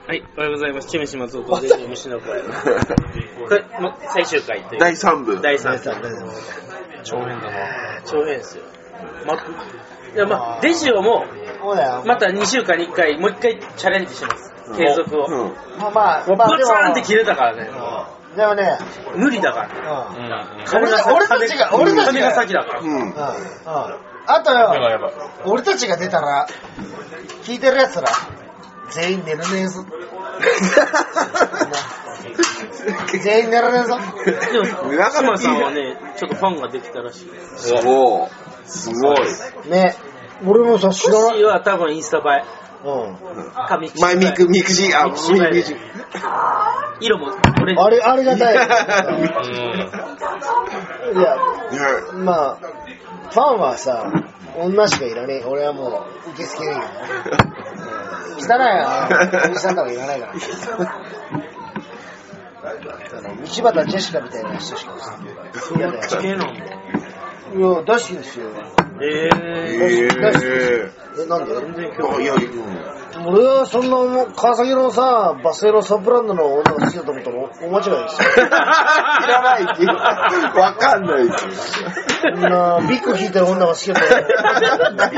はい、おはようございます。チムシ松岡で虫の声。これ最終回という。 第3部。 長編だな。長編ですよ。いやデジオもまた2週間に1回もう1回チャレンジします。継続を。 バツーンって切れたからね。 でもね、 無理だから。 俺たちが金が先だから。 あとよ、俺たちが出たら聞いてるやつら全員寝るねえぞ。全員寝られんぞ。 でも島さんはね、ちょっとファンができたらしい。 すごい。 ね、俺もさ知らない。 は多分インスタ映え。 前ミクジー、 色もありがたい。いや、まあファンはさ女しかいらねえ。俺はもう受け付けないからね。汚いおじさんとかいらないから。道端ジェシカみたいな人しかいらない。 地形なんだ。 いや、大好きですよ。大好き。なんで？俺はそんな川崎のさ、バスエロサブランドの女が好きだと思ったらお間違いですよ。 いらないってわかんないですよ。 ビッグ引いてる女が好きだと思ったら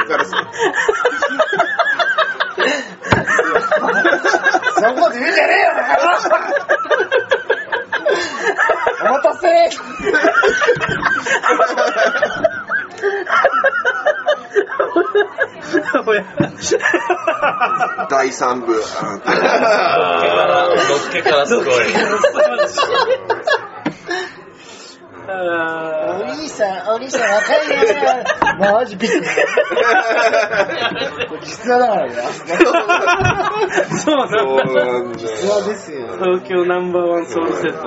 そんなこと言うんじゃねえよ。お待たせ。 第3部。 のっけからすごい。 お兄さん若いね。マジびっくり。実話だからね。 そうなんだ。 実話ですよ。 東京ナンバーワンソウルセット。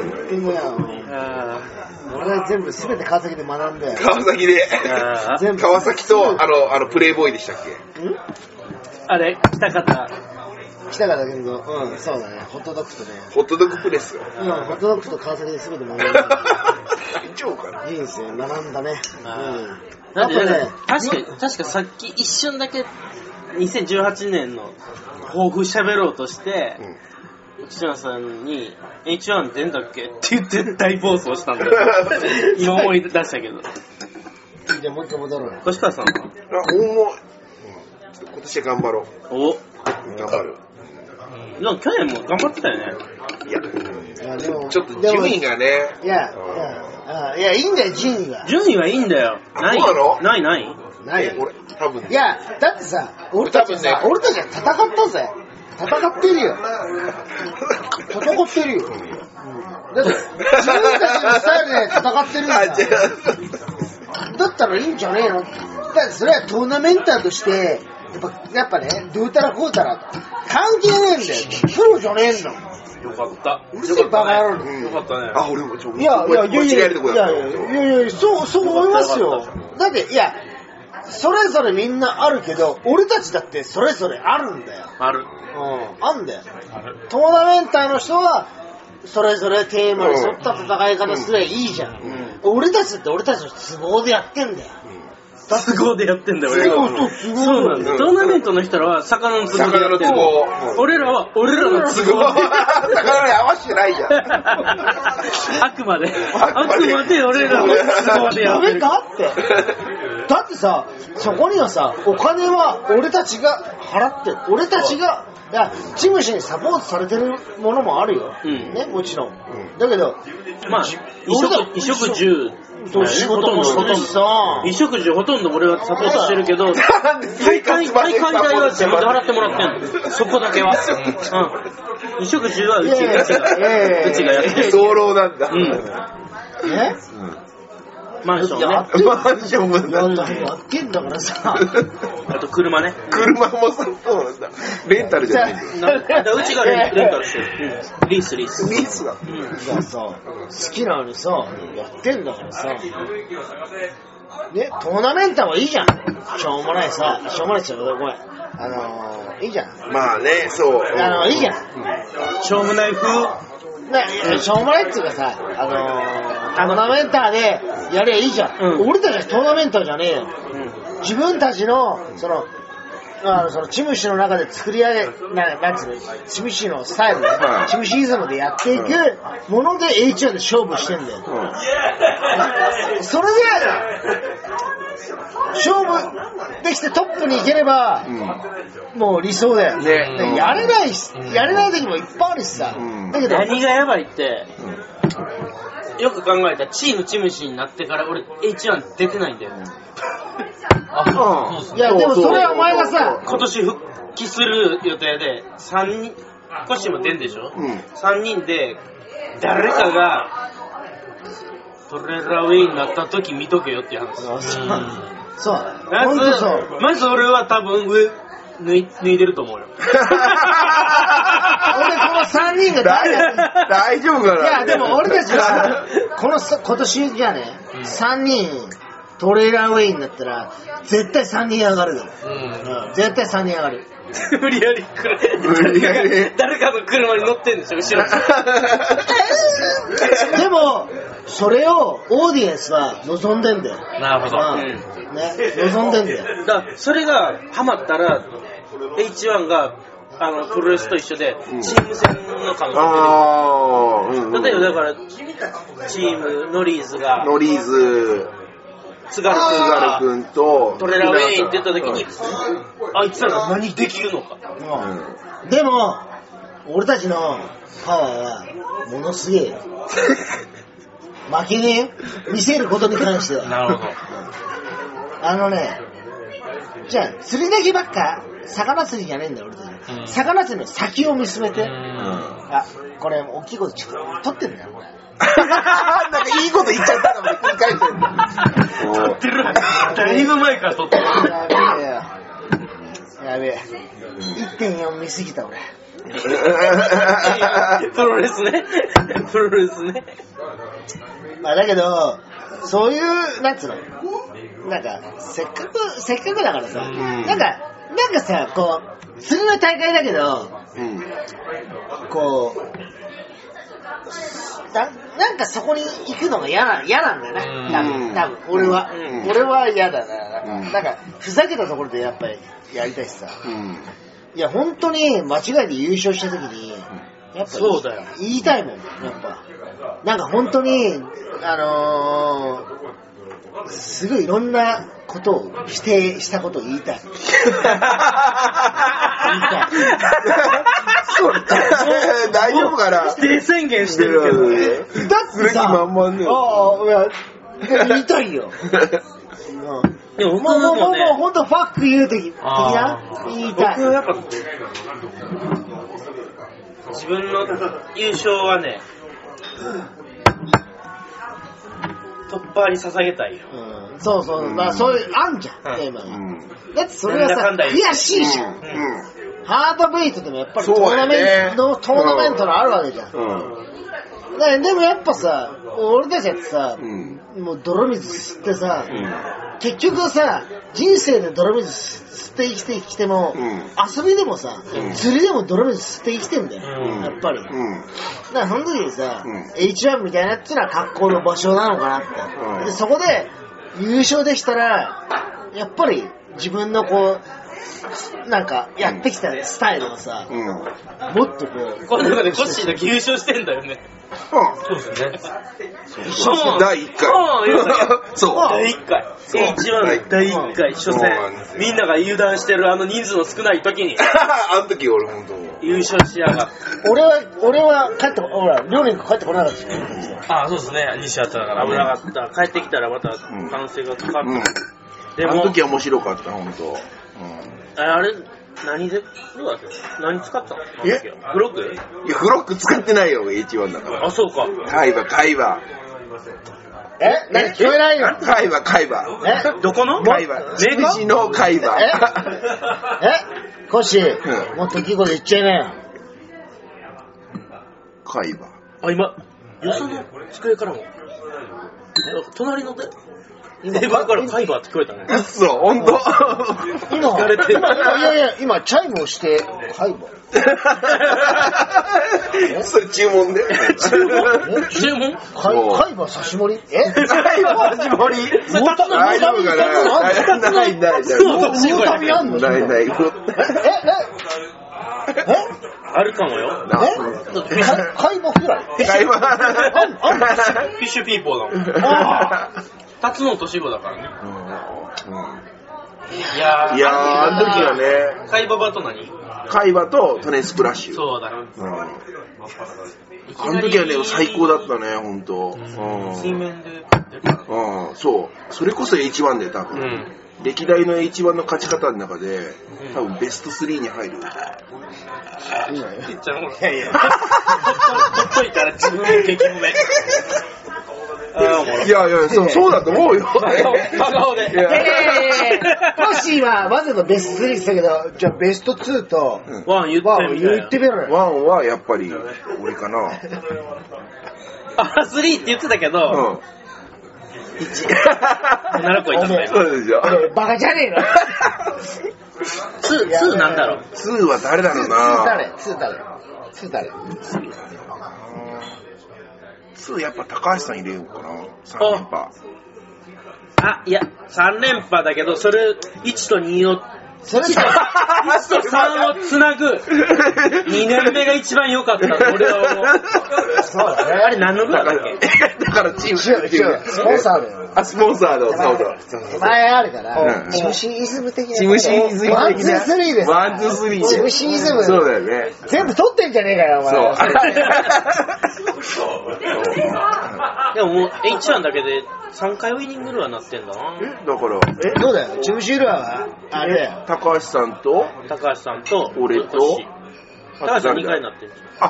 俺は全て川崎で学んで。 川崎で。川崎とプレイボーイでしたっけ？ あれ北方健三。そうだね。ホットドッグとね。 ホットドッグプレス。 ホットドッグと川崎で全て学んで。人生学んだね。 だってね、確かさっき一瞬だけ2018年の抱負喋ろうとして、岸村さんに H1 出んだっけって言って大暴走したんだよ。今思い出したけど。 じゃあもう一回戻ろう。 越川さんは？ 今年は頑張ろう。頑張る。 でも去年も頑張ってたよね。 いやでもちょっと順位がね。 いやいいんだよ順位は。 順位はいいんだよ。ないよ。ない。 俺多分。 いやだってさ、俺たちは戦ったぜ。戦ってるよ。だって自分たちのスタイルで戦ってるんだ。だったらいいんじゃねえの？だってそれはトーナメンターとしてやっぱね、どうたらこうたら関係ねえんだよ。プロじゃねえんだ。 よかった。 うるせえバカ野郎。 よかったね。 俺もいや、そう思いますよ。だっていや、それぞれみんなあるけど、俺たちだってそれぞれあるんだよ。 あるんだよ。トーナメンターの人はそれぞれテーマに沿った戦い方すればいいじゃん。俺たちだって俺たちの都合でやってんだよ。 都合でやってんだよ、俺らは。そうなんだ。トーナメントの人らは魚の都合でやってんだよ。俺らは俺らの都合で。 魚に合わせてないじゃん。 あくまで俺らの都合でやってる。 だってさ、そこにはさ、お金は俺たちが払ってる。俺たちが、いや、チムシにサポートされてるものもあるよ。ね、もちろん。だけど、 衣食住。 仕事もしてるしさ、 衣食住ほとんど俺はサポートしてるけと、大会代は自分で払ってもらってんの。そこだけは。衣食住はうちがやってる。 早漏なんだ。 ね？ マンションね。 やってんだからさ。 あと車ね。 車もそうなんだ。レンタルじゃないんだよ。 うちがレンタルしてる。リース。 リースだ。 好きなのにさ、やってんだからさ。ね、トーナメンターはいいじゃん。しょうもないって言っちゃうごめん。いいじゃん。 まあね、そう。 いいじゃん。 しょうもない風。 しょうもないっていうかさ、トーナメンターでやりゃいいじゃん。俺たちはトーナメンターじゃねえよ。自分たちのそのチムシの中で作り上げ、なんつうの、チムシのスタイルで、チムシイズムでやっていくもので H1 で勝負してんだよ。それで、勝負できてトップに行ければ、もう理想だよ。ね、やれない時もいっぱいあるしさ。だけど何がやばいって、よく考えたらチームチムシになってから俺 H1 出てないんだよね。 いやでもそれはお前がさ、 今年復帰する予定で3人、コシも出んでしょ、3人で誰かがトレーラーウェイになった時見とけよっていう話。 そう。 まず俺は多分上脱いでると思うよ。俺この3人が大丈夫かな。 いやでも俺たちは今年じゃね、3人トレーラーウェイになったら絶対3人上がるよ。絶対3人上がる。 無理やり誰かの車に乗ってんでしょ後ろ。 でもそれをオーディエンスは望んでんだよ。 なるほど。 ね、望んでんだよ。 だからそれがハマったら H1 がプロレスと一緒でチーム戦の可能性が出てくる。例えばだからチームノリーズ津軽君とトレラーウェインって言った時にあいつらが何できるのか。 でも俺たちのパワーはものすげえよ。負けねえ見せることに関しては。 なるほど。 じゃあ釣りだけばっか魚釣りじゃねえんだよ俺たち。魚釣りの先を見つめて。あ、これ大きいことちょっと取ってんだよこれ。 なんかいいこと言っちゃったから繰り返してるんだ。 取ってる。だいぶ前から取ってる。 やべえ。1.4 見すぎた俺。 プロレスね。 まあだけどそういうなんつうの、なんかせっかくだからさ、なんかさこう釣りの大会だけど、こうなんかそこに行くのが嫌なんだよね。多分俺は嫌だな。なんかふざけたところでやっぱりやりたいしさ。いや本当に間違いで優勝した時にやっぱそうだよ言いたいもんやっぱ。なんか本当にすごいいろんなことを否定したことを言いたい。 大丈夫かな。 否定宣言してるけどね。 だってさ、言いたいよ。 でももう本当ファック言う的な言いたい。 僕はやっぱ自分の優勝はねトッパーに捧げたいよ。 そう、そういうあんじゃんテーマが。だってそれはさ悔しいじゃん。ハードベイトでもやっぱりトーナメントのあるわけじゃん。でもやっぱさ俺たちやってさ、もう泥水吸ってさ、結局さ人生で泥水吸って生きてきても、遊びでもさ、釣りでも泥水吸って生きてんだよ、やっぱり。だからその時にさ、H1 みたいなっていうのは格好の場所なのかなって。でそこで優勝できたらやっぱり自分のこうなんかやってきたスタイルをさ、もっとこの中でコッシーだけ優勝してんだよね。そうですね。 第1回。 そう。第1回。H1 の第1回初戦。みんなが油断してる人数の少ない時に。 あの時俺本当優勝しやがって。 俺は帰ってほら両人帰ってこなかったし。 ああそうですね。西やったから危なかった。帰ってきたらまた歓声がかかった。 でもあの時は面白かった本当。 あれ何でどうだったの？何使ったの？フロック？ いやフロック使ってないよ H1 だから。 あそうか。 海馬。 何聞こえないよ。 海馬。 どこの？ 海馬。筑紫の海馬。 コッシー、もっと大きいこと言っちゃいなよ。 海馬。 あ今よその机からも隣のテーブルからカイバーって聞こえたね。 そう、ほんと。 今、チャイムをして、カイバー。 それ注文で。 注文カイバー刺し盛りカイバー刺し盛り大丈夫かなない。 魚旅あんのない。 あるかもよ。 カイバーフライカイバーフィッシュピーポーだもん。辰野としごだからね。いやー、あの時はね。 カイババと何？ カイバとトネスプラッシュ。 そうだ。 あの時はね、最高だったね、ほんと。 水面で。 そう。それこそ H1 で多分。歴代の H1 の勝ち方の中で、多分ベスト3に入る。 いやほっといたら自分で激褒め。 いや、そうだと思うよ。 真顔で。 トッシーはまずのベスト3って言ったけど、じゃあベスト2と 1言ってみろよ。 1はやっぱり俺かな。 3って言ってたけど、1。7個いたんだよ。 そうでしょ。 バカじゃねえの。 2なんだろう。 2は誰だろうな。 2誰 2やっぱ高橋さん入れようかな。3連覇。 いや、3連覇だけど、それ、1と2を、 それ1と 3をつなぐ、2年目が一番良かったの、俺は思う。 そうだね。 あれ何のぐらいだっけ？ だからチーム。 スポンサーだよ。 スポンサーの、そうだ。 前あるから、チムシーイズム的な。 チムシーイズム的な。 ワン、ツー、スリーです。 ワン、ツー、スリー。 チムシーイズム。 そうだよね。 全部取ってんじゃねえかよ、お前。 でももう H1 だけで3回ウイニングルはなってんだな。 だから、 そうだよ。チムシールアは、あれだよ。 高橋さんと、 俺と、高橋さん2回になってる。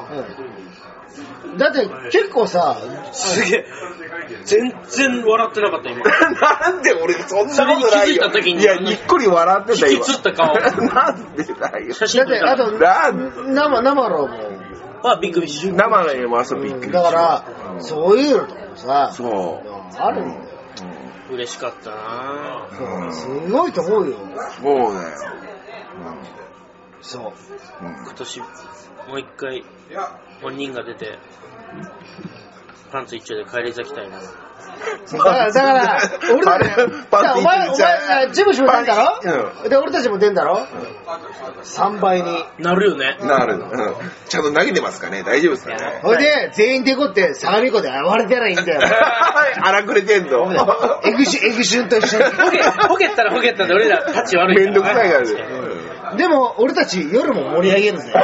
だって結構さ、 すげえ。全然笑ってなかった今。 なんで俺そんなことないよ。 それに気づいた時に。 いや、にっこり笑ってたよ。 引きつった顔。 なんでだよ。 写真撮った。 だって、あと、生ロも。 びっくりし生の絵もびっくりだから、そういうのとかもさ、 そう。 あるんだよ。 嬉しかったなぁ。すごいと思うよ。 そうだよ。 そう。 今年、もう一回、本人が出て、パンツ一丁で帰り咲きたいな。 だから、俺たち、お前、ジムシも出んだろ？で、俺たちも出んだろ？3倍に。 なるよね。 なる。ちゃんと投げてますかね？大丈夫ですかね？ ほいで、全員でこって相模湖で暴れてらいいんだよ。 荒くれてんの。 エグシュンと一緒に。 ほけったらで俺らタッチ悪いめんどくさいからね。 でも、俺たち夜も盛り上げるぜ。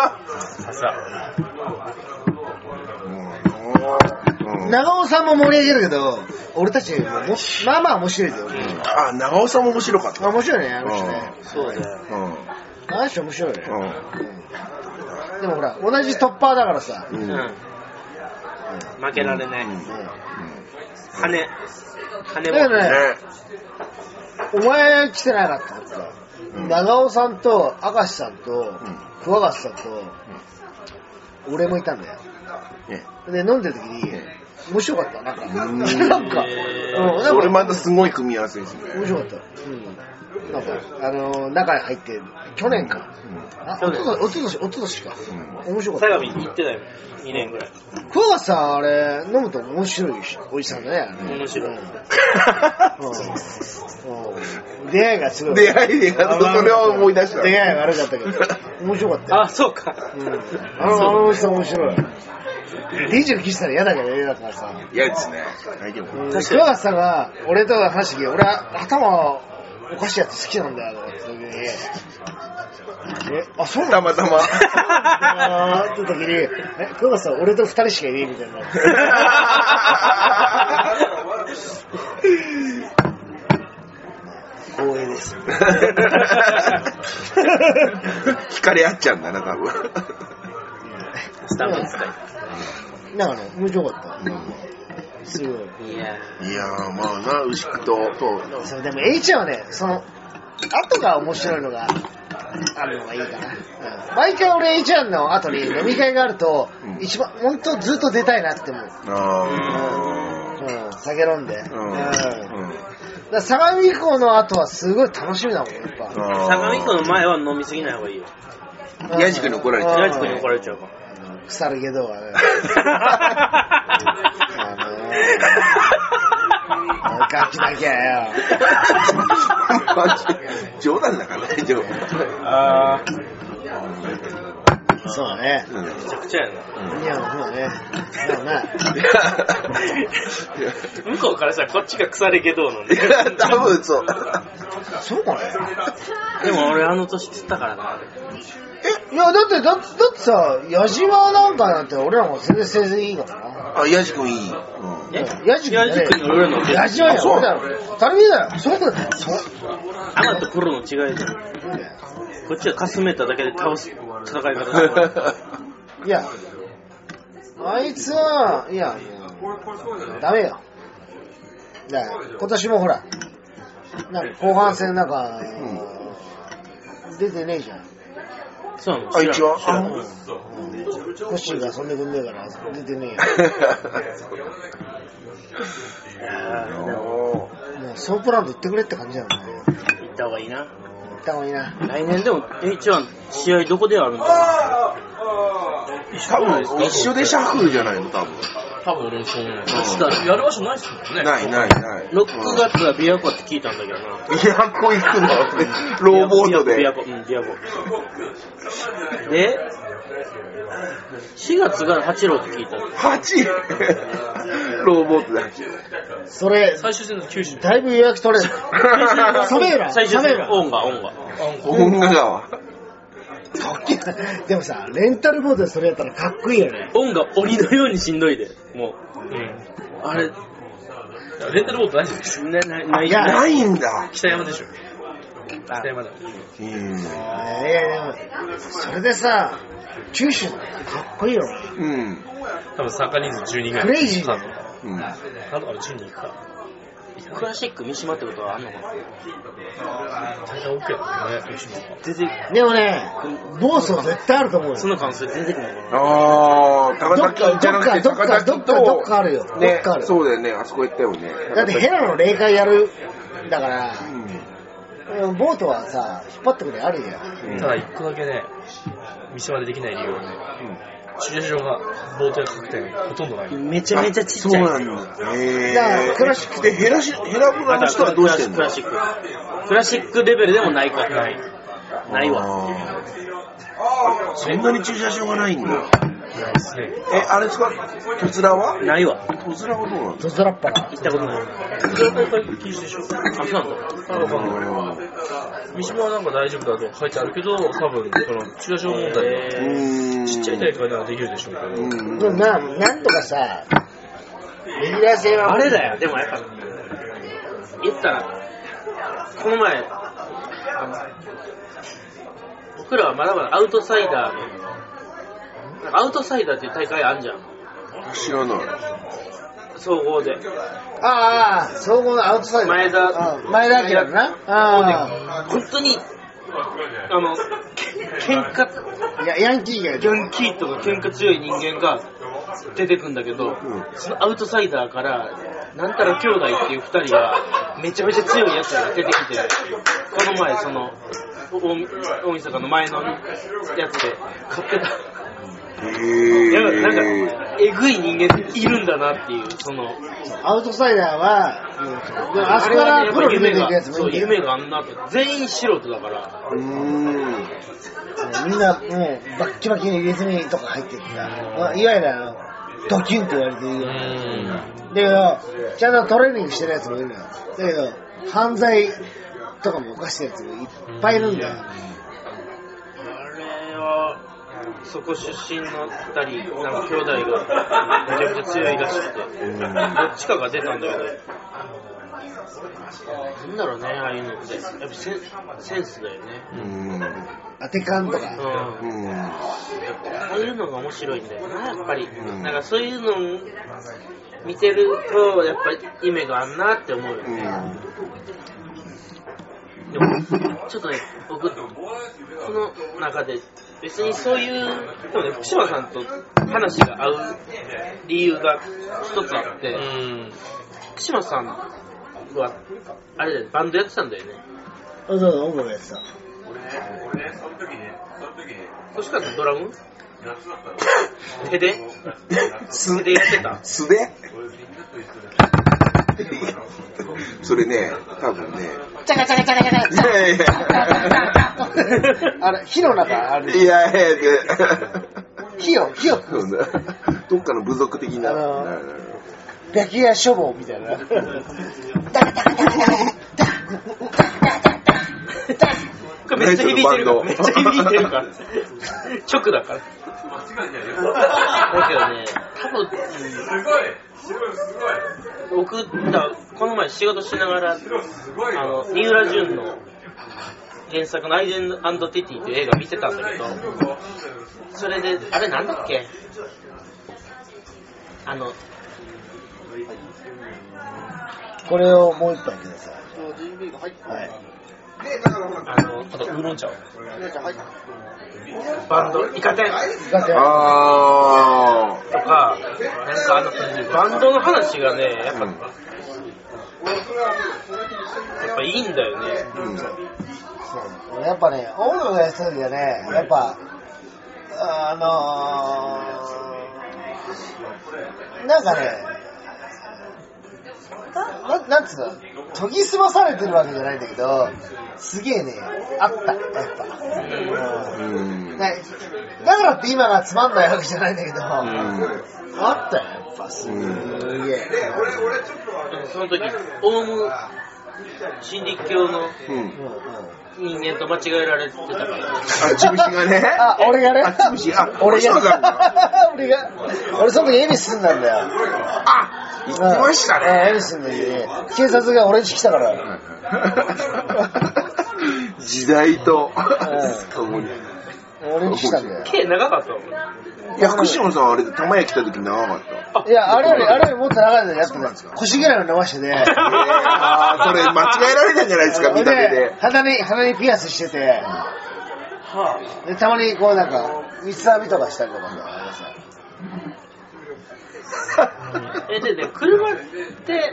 長尾さんも盛り上げるけど、俺たちもまあまあ面白いですよ。 長尾さんも面白かった。 面白いね、あの人ね。 そうだよ。 あの人面白いね。でもほら、同じトッパーだからさ。 負けられない。羽も。 だからね、お前来てないなって思った。長尾さんと明石さんと桑笠さんと俺もいたんだよ。で、飲んでる時に面白かった。なんか俺またすごい組み合わせですね。 面白かった。なんか中に入って去年か。おととしか。面白かった。 相模に行ってたよ。2年ぐらい。 桑笠さんあれ飲むと面白いおじさんだね。 面白い。 出会いがすごい。 出会いがそれを思い出した。 出会いが悪かったけど面白かったよ。 そうか。 あの人面白い。20キしたら嫌だけどね、だからさ。 嫌ですね。大丈夫。 桑笠さんが俺と話してきて、俺は頭おかしいやつ好きなんだよとかって時に、そうたまたまって時に、桑笠さん俺と2人しかいねえみたいな。光栄です。 惹かれ合っちゃうんだな、多分。 スタンド使い。 なんかね、面白かった。すごい。 いやまあな、牛久と。 そう、でも H はね、後が面白いのが、 あるのがいいかな。毎回俺 H1 の後に飲み会があると、一番、ほんとずっと出たいなって思う。酒飲んで。相模湖の後はすごい楽しみだもん、やっぱ。 相模湖の前は飲みすぎない方がいいよ。 ヤジ君に怒られちゃう。 ヤジ君に怒られちゃうから。 腐るけどはね。ガキだけやよ。 冗談だからね、冗談。 そうだね。 めちゃくちゃやな。 いや、そうだね。そうだね。 向こうからしたらこっちが腐れけどなんで。 多分そう。 そうかね。 でも俺あの年釣ったからな。 いや、だってさ、矢島なんかなんて俺らも全然成績いいからな。 あ、ヤジ君いい。 ヤジ君ね。 俺の矢島や、そうだよ。当たり前だよ。 アマとプロの違いだよ。こっちはかすめただけで倒す戦い方だ。 いや、あいつは、いや、ダメよ。いや、今年もほら、なんか後半戦なんか、出てねえじゃん。 そうなの？ あいつはコッシーが遊んでくんねえから出てねえよ。もうソープランド行ってくれって感じだよね。 行った方がいいな。 行った方がいいな。 来年でも H1 試合どこであるんだろう。 多分一緒でシャッフルじゃないの、多分俺もそう思う。確かやる場所ないっすもんね。 ない。 6月は琵琶湖って聞いたんだけどな。 琵琶湖行くのローボートで。 琵琶湖。で、4月が八郎って聞いた。 ローボートで8郎。 それ、 最終戦の90。 だいぶ予約取れる。サメーラ最終戦、オンガ。 音楽川。 でもさ、レンタルボードでそれやったらかっこいいよね。 オンガ鬼のようにしんどいで。もう。あれ、レンタルボートないでしょ。 ないんだ。 北山でしょ。北山だ。 いやでも、それでさ、九州かっこいいよ。 多分参加人数10人ぐらい。 クレイジーだよ。 あとから10人いくか。クラシック三島ってことはあんのかな？大体 OK だね、三島は。 でもね、暴走絶対あると思うよ。 その関数出てくるのかな？ 高崎じゃなくて高崎とどっかあるよ。どっかある。 そうだよね、あそこ行ったよね。 だってヘラの霊界やるだから、ボートはさ、引っ張ってくれあるよ。 ただ一個だけね、三島でできない理由はね、駐車場がボートや各店ほとんどない。めちゃめちゃちっちゃい。そうなんだ。 クラシックでヘラブラの人はどうしてんの？クラシックレベルでもないから。ないわ。 そんなに駐車場がないんだ。あれですか？トズラは？ ないわ。 トズラはどうなの？ トズラっぱら。 行ったことない。トズラ大会禁止でしょ？あ、そうなんだ。三島はなんか大丈夫だと書いてあるけど、多分この駐車場問題ちっちゃい大会ならできるでしょうけど。 でもなんとかさ、レギュラー性はあれだよ。でもやっぱ言ったらこの前僕らはまだまだアウトサイダーっていう大会あんじゃん。 知らない。 総合で。 総合のアウトサイダー。前田明な。 本当に喧嘩ヤンキーとか喧嘩強い人間が出てくんだけど、そのアウトサイダーからなんたら兄弟っていう2人がめちゃめちゃ強いやつが出てきて、この前その大晦日の前のやつで買ってた。なんかえぐい人間っているんだなっていう、そのアウトサイダーは、あそこからプロに出ていくやつもいる。 夢があんなって、全員素人だから。 みんなもうバッキバキに入れ墨とか入ってるから、いわゆるドキュンって言われているよ。だけど、ちゃんとトレーニングしてるやつもいるのよ。だけど、犯罪とかも犯してるやつもいっぱいいるんだよ。 あれはそこ出身の2人、なんか兄弟がめちゃくちゃ強いらしくて、どっちかが出たんだけど、なんだろうね、ああいうのって。やっぱセンスだよね。 当て感とか。 ああいうのが面白いんだよな、やっぱり。なんかそういうのを見てると、やっぱり夢があんなって思うよね。 でもちょっとね、僕、この中で、別にそういう、でもね、福島さんと話が合う理由が一つあって、福島さんは、あれだよね、バンドやってたんだよね。 そうそう、音楽やってた。 俺、その時に、 もしかしたらドラム手でやってた素でそれね、多分ね。 チャカチャカチャカチャカチャカあれ、火の中ある。 いや火を。 どっかの部族的な。 白夜処方みたいな。 めっちゃ響いてるから。直だから。だけどね、多分、僕、この前仕事しながら、三浦淳の原作のアイデン&ティティという映画見てたんだけど、それで、あれなんだっけ？ これをもう一杯ください。はい。 あと、ウーロン茶を。バンド、イカ天。とか、バンドの話がね、やっぱいいんだよね。 そう。やっぱね、音楽やってた時はね、やっぱ、なんかね、なんつうの、研ぎ澄まされてるわけじゃないんだけど、すげえね、あった、やっぱ。だからって今がつまんないわけじゃないんだけど、あったよ、やっぱ、すげえ。 その時、オウム真理教の人間と間違えられてたから。 チムシがね。 俺がね。 チムシ、 俺その時恵比寿住んだんだよ。 言ってましたね。 恵比寿住んだ時に、警察が俺んち来たから。 時代と、共に。 俺に来たんだよ。 毛長かった。 いや、福島さんあれ、玉屋来た時長かった。 いや、あれよりもっと長いのやってたんですか。腰ぐらいの伸ばしてて。 それ間違えられたんじゃないですか、見た目で。 鼻にピアスしてて。で、たまにこうなんか、三つ編みとかしたりとかさ。 で、車って、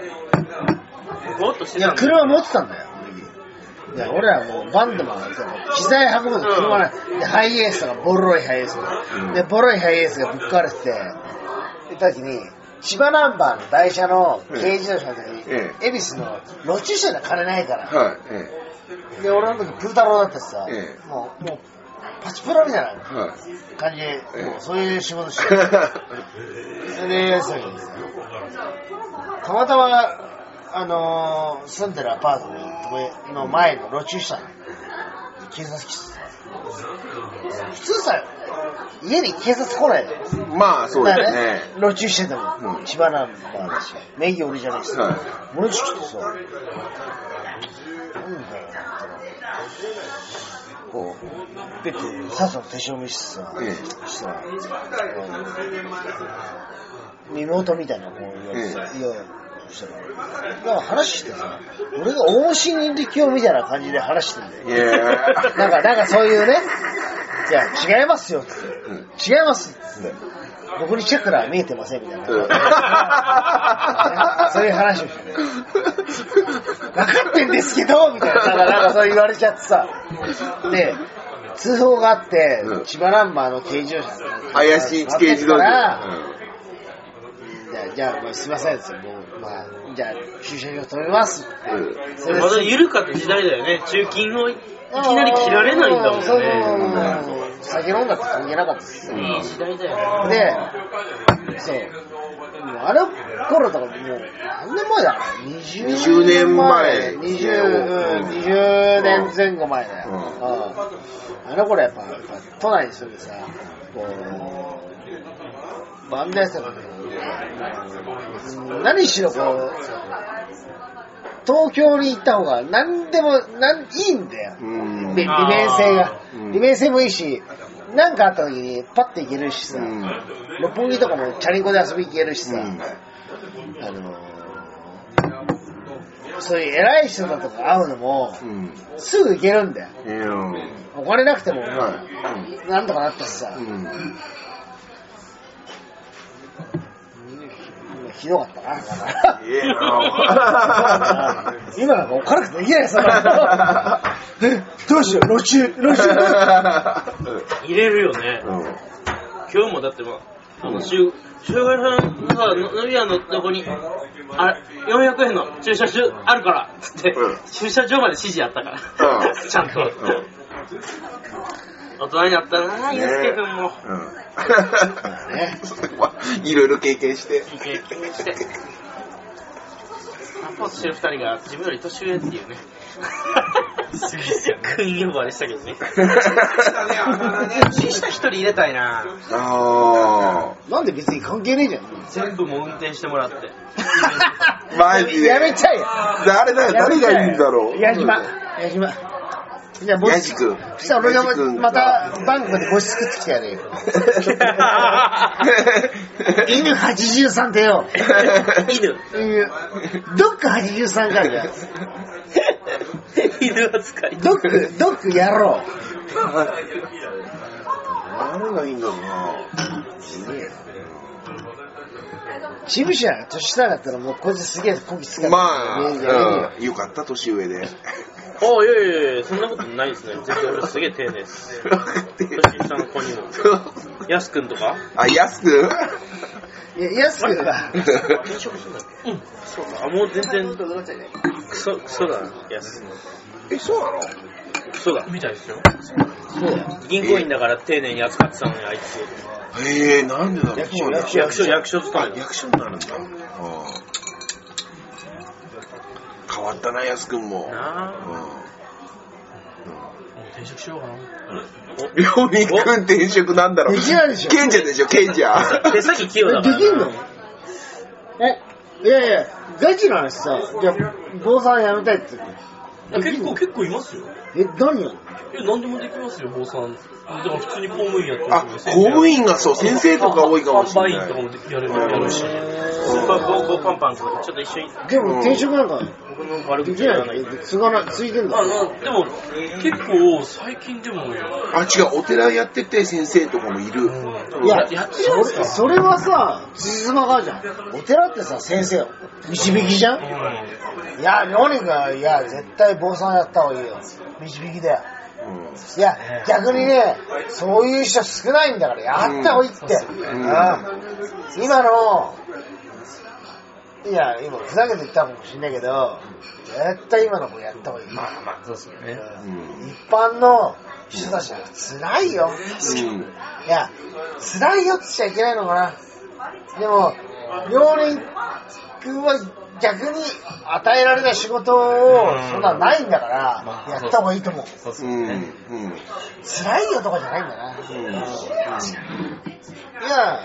ぼーっとしてたんだよ。 いや、車持ってたんだよ。いや、俺らもうバンドマン、機材運ぶの車ない。で、ハイエースとか、ボロいハイエースとか。で、ボロいハイエースがぶっ壊れてて、行った時に、千葉ナンバーの台車の軽自動車の時に、恵比寿の路駐車で金ないから。で、俺の時プー太郎だってさ、もう、パチプラみたいな感じで、もうそういう仕事してる。で、たまたま、住んでるアパートの前の路駐車に警察来てさ、普通さ、家に警察来ないの。 まあ、そうですね。 路駐してても、千葉ナンバーだし、名義俺じゃないしさ、ものち来てさ、なんだよ、こう、ペッて、さっさと手帳見してさ、身元みたいなこう言われてさ、なんか話してさ、俺が大信力をみたいな感じで話してんだよ。なんかそういうね、いや、違いますよって、違いますって、僕にチェックラー見えてませんみたいな。そういう話をして、分かってんですけどみたいな、なんかそう言われちゃってさ、で、通報があって、千葉ナンバーの軽自動車怪しい軽自動車。 じゃあ、すいませんですよ。じゃあ、駐車場止めますって。 まだ緩かった時代だよね。中金をいきなり切られないんだもんね。 酒飲んだって関係なかったです。 いい時代だよね。で、そう。あの頃とかもう、何年前だろう ?20 年前。20年前後前だよ。あの頃やっぱ都内に住んでさ、こう、バンドやってたんだけど、何しろこう、東京に行った方が何でもいいんだよ。利便性が。利便性もいいし、何かあった時にパッて行けるしさ、六本木とかもチャリンコで遊び行けるしさ、 そういう偉い人だとか会うのも、すぐ行けるんだよ。お金なくても、なんとかなったしさ。ひどかったな。今なんかお金なくてできないさ。どうしよう、路中。入れるよね。今日もだって週外さんのさ、飲み屋のとこに、400円の駐車場あるから、つって、駐車場まで指示あったから。ちゃんと。大人になったな、ゆうすけくんも。 いろいろ経験して。 サポートしてる2人が自分より年上っていうね。訓呼ばれしたけどね。年下1人入れたいな。 なんで別に関係ねえじゃん。 全部もう運転してもらって。 マジで。やめちゃえよ。 誰がいいんだろう。 矢島。じゃあ僕、そしたら俺がまたバンコクで個室作ってきてやるよ。犬83ってよ。 犬。 ドッグ83からじゃん。 犬扱い。 ドッグやろう。 誰がいいんだろうな。 チブシは年下だったらもうこいつすげえこき使って。 まあ、よかった年上で。 いや、そんなことないですね。全然俺すげえ丁寧です。年下の子にも。ヤスくんとか？ ヤスくん？ ヤスくんが。 転職するんだっけ？そうか。もう全然、クソだな、ヤス。 そうなの？ クソだ。みたいですよ。 そうだよ。 銀行員だから丁寧に扱ってたのに、あいつ。 なんでだろう。 役所勤め。 役所になるんだ。変わったな、ヤスくんも。 転職しようかな。 料理くん転職なんだろう。 できないでしょ。 賢者でしょ、賢者。 手先器用だから。 できんの？いや、ガチの話さ、じゃあ、坊さん辞めたいって言って。 結構いますよ。 何や？ 何でもできますよ、坊さん。だから普通に公務員やってる。 公務員がそう、先生とか多いかもしれない。 販売員とかもやるし。スーパーゴーパンパンとかちょっと一緒に。 でも転職なんか、 僕の悪口じゃない。ついてんだ。 でも、結構最近でも。 違う、お寺やってて先生とかもいる。 いや、それはさ、辻褄があるじゃん。お寺ってさ、先生導きじゃん。いや、料理が、いや、絶対坊さんやった方がいいよ。導きだよ。いや、逆にね、そういう人少ないんだからやった方がいいって。今ふざけて言ったかもしれないけど、絶対今の子やった方がいい。 まあ、そうですよね。 一般の人たちは辛いよ。いや、辛いよって言っちゃいけないのかな。でも、料理君は逆に与えられた仕事をそんなないんだからやった方がいいと思う。辛いよとかじゃないんだな。いや、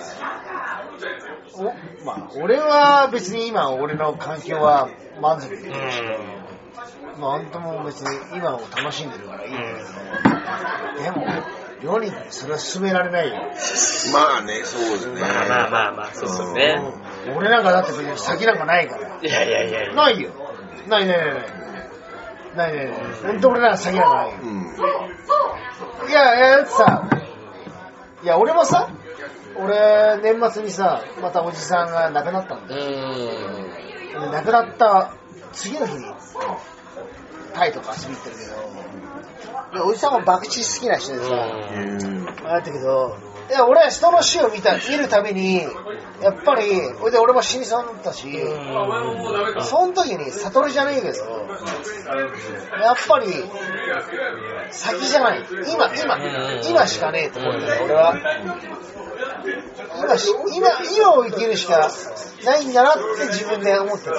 俺は別に今俺の環境は満足できるし、なんとも別に今を楽しんでるからいいんだけど、でも料理にそれは勧められないよ。 まあね、そうですね。 まあ、そうですよね。 俺なんかだって別に先なんかないから。 いや。 ないよ。ない。ほんと俺なんか先なんかないよ。いや、さ、いや、俺もさ、年末にさ、またおじさんが亡くなったんだよ。亡くなった次の日に、タイとか遊び行ってるけど、おじさんも博打好きな人でさ、あったけど、いや、俺は人の死を見るたびに、やっぱり、俺も死にそうになったし、その時に、悟りじゃねえけど、やっぱり、先じゃない。今しかねえと思うんだよ、俺は。今を生きるしかないんだなって自分で思ってる。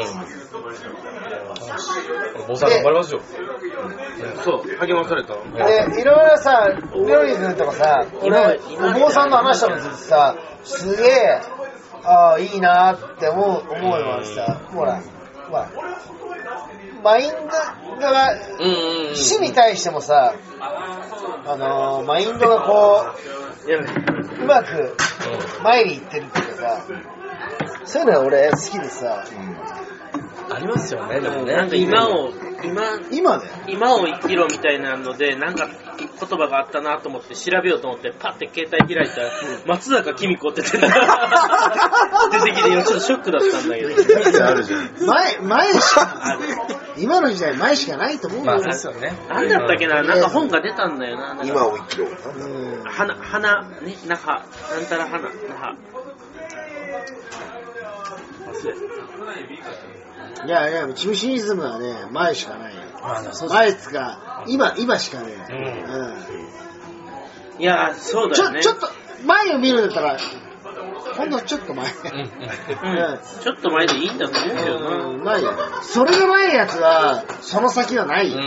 坊さん頑張りますよ。そう、励まされた。 で、いろいろさ、料理君とかさ、俺、お坊さんの話したのずっとさ、すげえ、いいなって思うのはさ、ほら、マインドが、死に対してもさ、マインドがこう、うまく前に行ってるっていうかさ、そういうのが俺好きでさ、 ありますよね、でもね。 なんか今を生きろみたいなので、なんか言葉があったなと思って調べようと思って、パッて携帯開いたら、松坂紀美子って出てきて、ちょっとショックだったんだけど。 あるじゃん。 前しか、今の時代前しかないと思うよ。 ですよね。 なんだったっけな、なんか本が出たんだよな。 今を生きろ。 花、ね、那覇、なんたら花、那覇。忘れ。 いや、チムシニズムはね、前しかないよ。前っつか、今しかね。 いや、そうだよね。 ちょっと、前を見るんだったら、ほんのちょっと前。 ちょっと前でいいんだと思うけどな。 ないよ。それがないやつは、その先はないよ。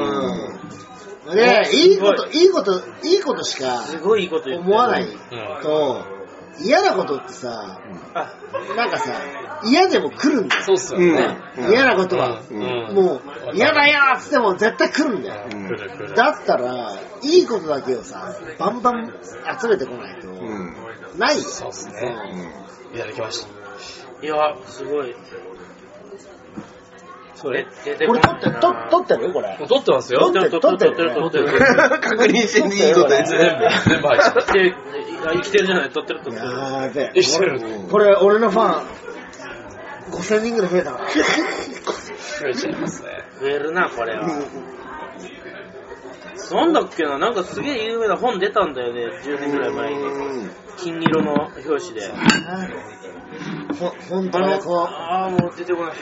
で、いいことしかすごいいいこと言って思わないと、嫌なことってさ、なんかさ、嫌でも来るんだよ。 そうっすよね。 嫌なことは。もう、嫌だよっつっても絶対来るんだよ。だったら、いいことだけをさ、バンバン集めてこないと、ないよ。 そうっすね。いただきました。 いや、すごい。 それこれ撮ってるこれ。 撮ってますよ。 撮ってる。 確認してんでいいことやつ。 全部入っちゃった。 生きてるじゃない、撮ってる。 やべえ。 生きてる。 これ、俺のファン、5000人ぐらい増えたから。 増えちゃいますね。 増えるな、これは。なんだっけな、なんかすげえ有名な本出たんだよね、10年ぐらい前に。金色の表紙で。 本当ね、こう。 もう出てこない。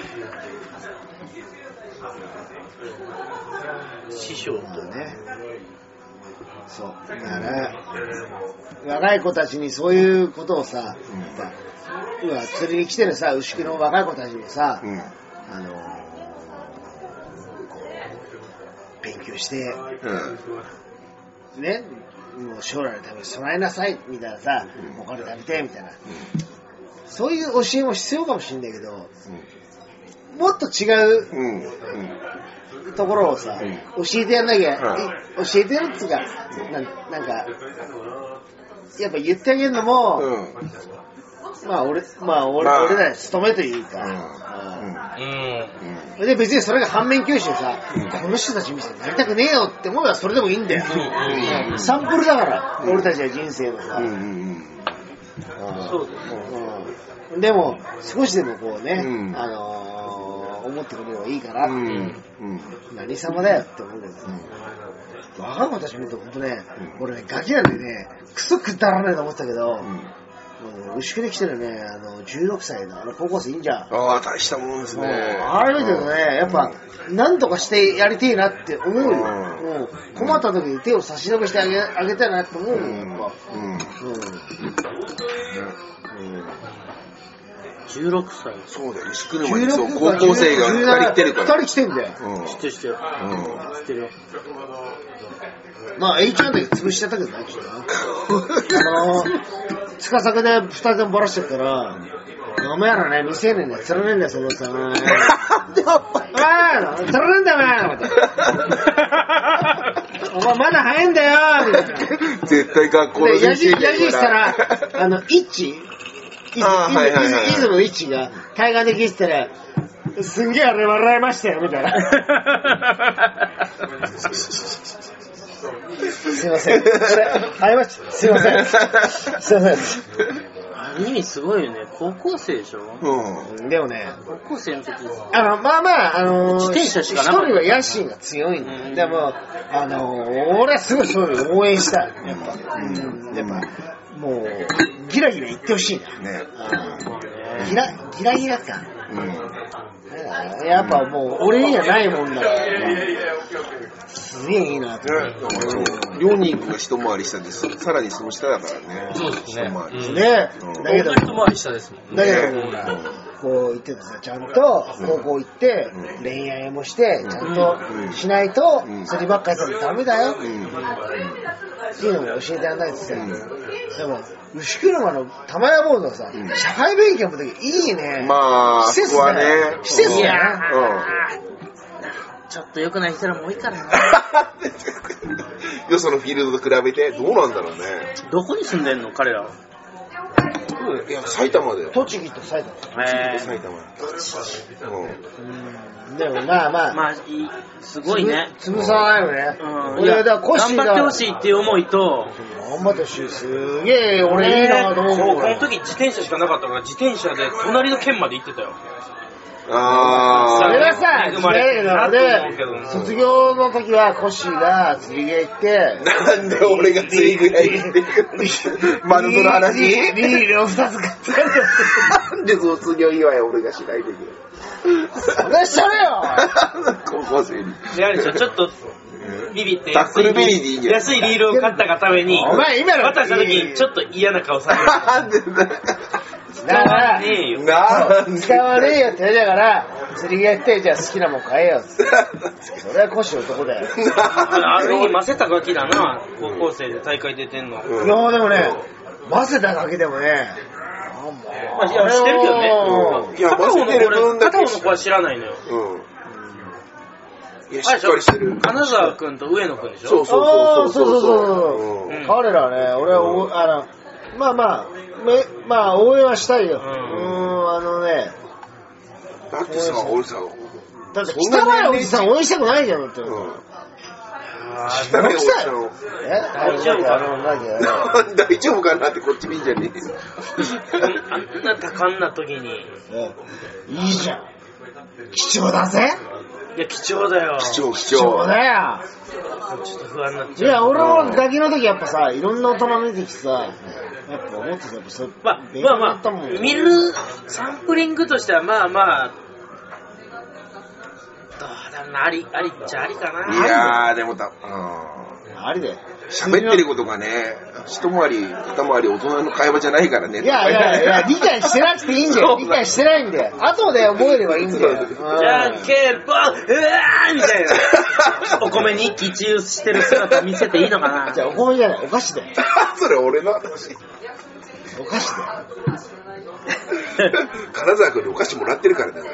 師匠とね。そう。だから、若い子たちにそういうことをさ、今釣りに来てるさ、牛久の若い子たちもさ、こう勉強して、ね、もう将来のために備えなさいみたいなさ、お金食べてみたいな、そういう教えも必要かもしれないけど、もっと違うところをさ、教えてやんなきゃ、教えてやるっつうか、なんか、やっぱ言ってあげるのも、俺ら務めというか、で別にそれが反面教師でさ、この人たちみたいになりたくねえよって思えばそれでもいいんだよ。サンプルだから、俺たちは人生のさ。 そうです。 でも少しでもこうね、思ってくれればいいから、何様だよって思うけどね。若い子たち見ると本当ね、俺ね、ガキなんでね、クソくだらないと思ってたけど、牛久で来てるね、16歳の高校生いいんじゃん。 大したもんですね。 あれ見てるとね、やっぱ、なんとかしてやりてえなって思うよ。困った時に手を差し伸べしてあげたいなって思うよ、やっぱ。 16歳。 そうだよ、牛久沼にそう高校生が2人来てるから。 2人来てんだよ。 知ってるよ。 まあ、H1 だけ潰しちゃったけどな、ちょっとな。近作で2人でもバラしちゃったから、お前らね、未成年で釣らねえんだよ、そのさ。釣らねえんだよ、お前まだ早いんだよみたいな。 絶対学校の先生で、やじしたら、イッチイズムのイッチが、対岸で聞いてたら、すんげえあれ笑いましたよ、みたいな。すいません。ありました。すいません。すいません。 意味すごいよね。高校生でしょ。 でもね、 高校生の時自転車しかなかった。 一人は野心が強いんだよ。でも、俺はすごいそういうの応援したい。やっぱ、もう、ギラギラ言ってほしいな。ギラギラか。やっぱもう、俺にはないもんだから。すげえいいなと思って。 両人が一回り下です。さらにその下だからね。 そうですね。 ね。だけど、 一回り下ですもんね。 だけど、こう言ってたさ、ちゃんと高校行って、恋愛もして、ちゃんとしないと、そればっかりしたらダメだよ。っていうのも教えてやらないとさ。でも、牛久沼の玉屋ボードはさ、社会勉強の時いいね。 まあ、 施設だね。施設だね。 ちょっと良くない人らも多いからな。 よそのフィールドと比べてどうなんだろうね。 どこに住んでんの彼らは。 部？ いや、埼玉だよ。 栃木と埼玉。 埼玉。 でもまあまあ。 まあ、すごいね。 潰さないよね。 俺だ、頑張ってほしいっていう思いと、 頑張ってほしい。すげえ、俺いいなと思う。 この時自転車しかなかったから、自転車で隣の県まで行ってたよ。 それはさ、違うけど、卒業の時はコッシーが釣り毛行って、 なんで俺が釣りぐらい行って丸の話ビールを2つ買ってなんで卒業祝い俺がしないといけないそれしたれよ高校生に。 あれでしょ、ちょっとビビってタックルビリでいいんじゃん。 安いリールを買ったがために、 お前今の渡した時にちょっと嫌な顔される。 なんでだ使わねえよ。 使わねえよって言うだから、釣り毛やって、じゃあ好きなもん買えよって。それはコッシー男だよ。 ある意味、ませたガキだな、高校生で大会出てんの。 いやでもね、ませたガキでもね、 まあ、いや、知ってるけどね。 いや、ませてる分だけ。 片方の子は知らないのよ。 いや、しっかりしてる。 金沢くんと上野くんでしょ。 そう。彼らね、俺は、まあ、応援はしたいよ。 だってさ、俺さ、 だって汚いおじさん応援したくないじゃん、だって。 汚いおじさんを。 大丈夫かな大丈夫かなってこっち見んじゃねえよ。 あんな多感な時に。 いいじゃん。貴重だぜ。 いや、貴重だよ。 貴重だよ。 ちょっと不安になっちゃう。 いや、俺もガキの時やっぱさ、いろんな大人見てきてさ、やっぱ思ってたやっぱそうまあ、見るサンプリングとしてはまあまあ、どうだろうな、ありっちゃありかな。 いやー、でもありだよ。 喋ってることがね、一回り、二回り大人の会話じゃないからね。 いや、理解してなくていいんだよ。理解してないんだよ。後で覚えればいいんだよ。 じゃんけんぽん、みたいな。お米に一喜一憂してる姿見せていいのかな。 じゃあお米じゃない、お菓子だよ。 それ俺の話。 お菓子だよ。 金沢君にお菓子もらってるからだよ。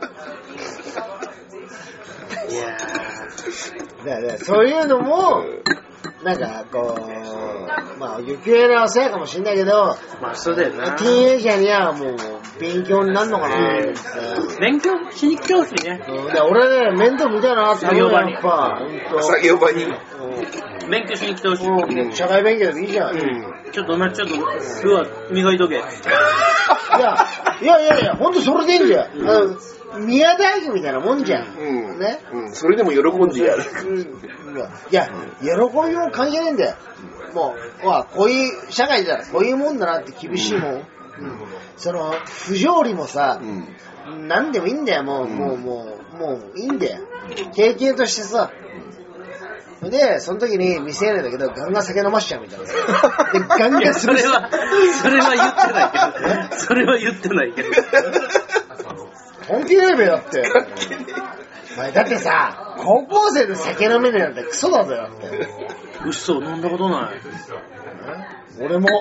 いやだからそういうのも、なんかこう、まあ行方のせいかもしんないけど、 まあそうだよな。 ティーンエイジャーにはもう勉強になるのかなって。 勉強しに来てほしいね。 俺ね、面倒見たいなって思うよ、やっぱ。 作業場に。 勉強しに来てほしい。 社会勉強でもいいじゃん。 ちょっとうわ、磨いとけ。 いや、ほんとそれでいいんだよ。宮大工みたいなもんじゃん。ね。 それでも喜んでやる。 いや、喜びも関係ないんだよ。もう、こういう、社会だからこういうもんだなって厳しいもん。その、不条理もさ、なんでもいいんだよ、もういいんだよ。経験としてさ。で、その時に未成年だけど、ガンガン酒飲ましちゃうみたいな。で、ガンガンそれは言ってないけど。それは言ってないけど。 本気レベルだって。だってさ、高校生で酒飲めねえなんてクソだぜ、だって。 嘘、飲んだことない。 俺も。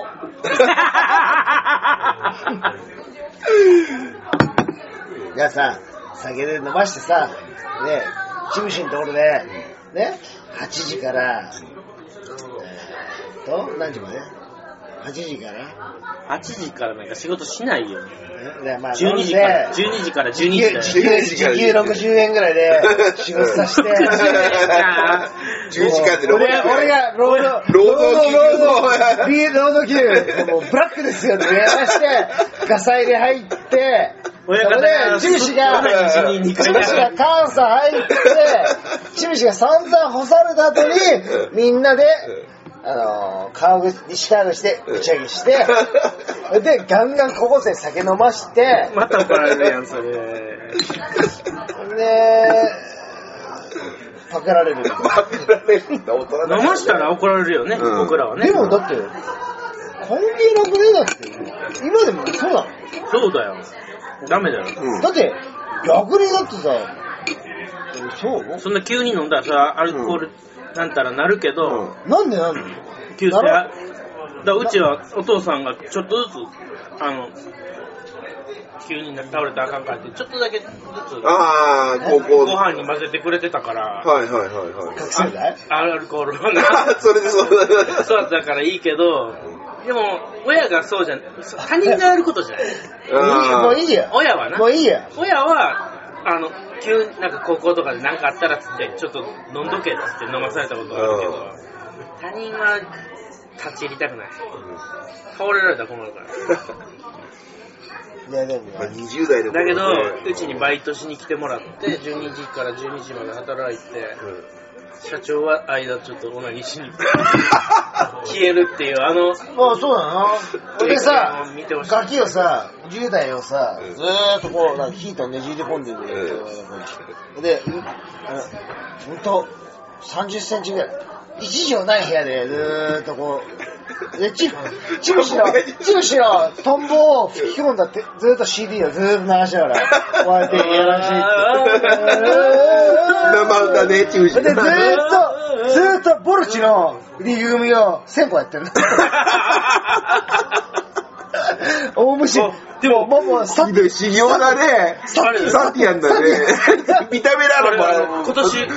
じゃあさ、酒で飲ましてさ、ね、チムシのところで、ね、8時から、何時まで ?8 時から 8時からなんか仕事しないよ。 まあ、 12時から12時だよ。 時給60円ぐらいで仕事させて。10 時間で俺が労働給、もうブラックですよって言わして、ガサ入れ入って、それで、チムシが監査入って、チムシが散々干された後に、みんなで、西川口して打ち上げしてでガンガン高校生酒飲ましてまた怒られるやんそれでパクられるんだ飲ましたら怒られるよね、僕らはね。 でもだって関係なくねえだって今でもそうなの。 そうだよ、ダメだよ、 だって逆にだってさそうそんな急に飲んだらさアルコールなんたらなるけど、 なんで急性だうちはお父さんがちょっとずつ急に倒れたらあかんからってちょっとだけずつご飯に混ぜてくれてたから、 覚醒剤アルコールはなそれでそうだからいいけど、 でも、親がそうじゃん、他人がやることじゃない。 もういいよ。 親はな。 もういいよ。 親は、なんか高校とかで何かあったらっつって、ちょっと飲んどけっつって飲まされたことがあるけど、他人は立ち入りたくない。倒れられたら困るから。 いやでも、 20代でもだけど、うちにバイトしに来てもらって、12時から12時まで働いて、社長は間ちょっとオナニーしに消えるっていう、 まあそうだな。でさ、ガキをさ、10代をさ、ずーっとこう、なんかヒートねじり込んでるんだよ。で、ほんと、30センチぐらい。一畳ない部屋でずーっとこう、で、チムシのトンボを吹き込んだって、ずーっと CD をずーっと流しながら、こうやってやらしいって。 生歌ね、チムシ。 で、ずーっとボルチのリグ組を1000個やってる。大虫。でも、もう、 修行だね。サティアンだね。見た目なのも今年、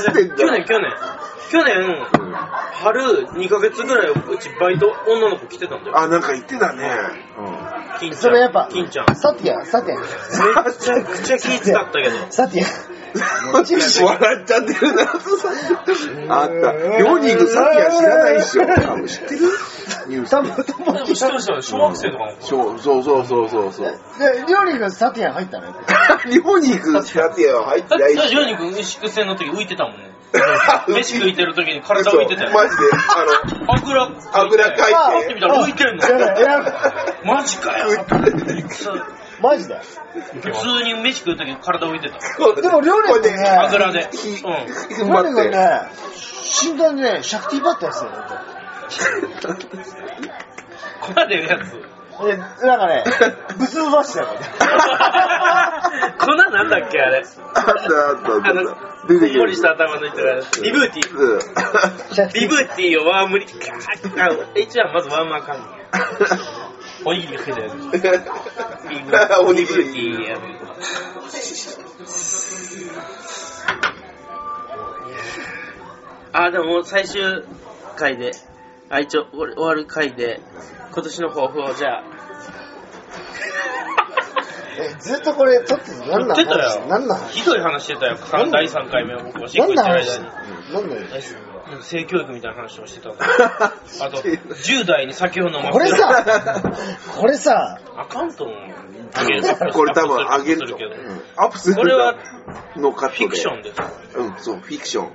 去年、春2ヶ月ぐらいうちバイト女の子来てたんだよ。 あ、なんか言ってたね。 金ちゃん。 それやっぱ、 金ちゃん。 サティアン。めちゃくちゃ気使ったけど。 サティアン。 笑っちゃってるな。あった。ヨニグサティアン知らないっしょ。知ってる？ 知ってましたよ。小学生とかも。 そう。 で、リョニグサティアン入ったのよ。 リョニグサティアン入ってないし。 リョニグ牛久戦の時浮いてたもんね。飯食いてる時に体浮いてたよ。 マジで、あぐらかいて。 パッて見たら浮いてんの。マジかよ。 マジで普通に飯食う時に体浮いてた。 でも、リョニグね、 あぐらで。 リョニグね、心臓にね、シャクティーバットやつよ、 これでやつ。 なんかね、ブスバシだよ。 粉なんだっけあれ。 出てき盛りした頭の人がリブーティー。リブーティーをワームに、H1 まずワームあかんねん。おにぎり食いだよ。リブーティーやる。でも最終回で、一応終わる回で、今年の抱負をじゃあ。 ずっとこれ撮ってて何なの？何なの？ ひどい話してたよ。第3回目を僕はシック行ってる間に。 何だよ。 性教育みたいな話をしてたんだ。あと、10代に酒を飲ませる。 これさ、 アカウントもあげる。これ多分あげると。アップする。 これは、 のカットで。 フィクションです。 そう、フィクション。 フ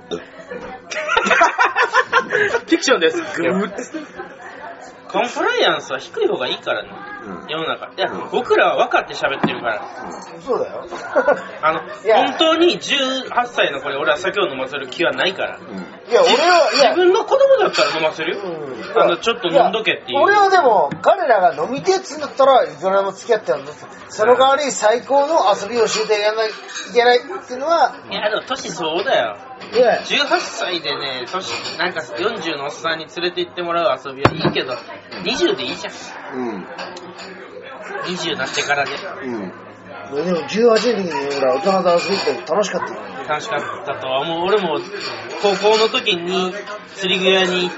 ィクションです。コンプライアンスは低い方がいいからね、世の中。いや、僕らは分かって喋ってるから。 そうだよ。 本当に18歳の子に俺は酒を飲ませる気はないから。 いや、俺は、 自分の子供だったら飲ませるよ。ちょっと飲んどけっていう。 俺はでも、彼らが飲みてえっつうんだったら、いくらでも付き合ってやるんだ。その代わり最高の遊びを教えてやらないといけないっていうのは。 いや、でも年そうだよ。18歳でね、なんか40のおっさんに連れて行ってもらう遊びはいいけど、20でいいじゃん。20になってからで。 でも18の時に俺は大人と遊びって楽しかったよ。 楽しかったとは思う。俺も高校の時に釣り具屋に行って、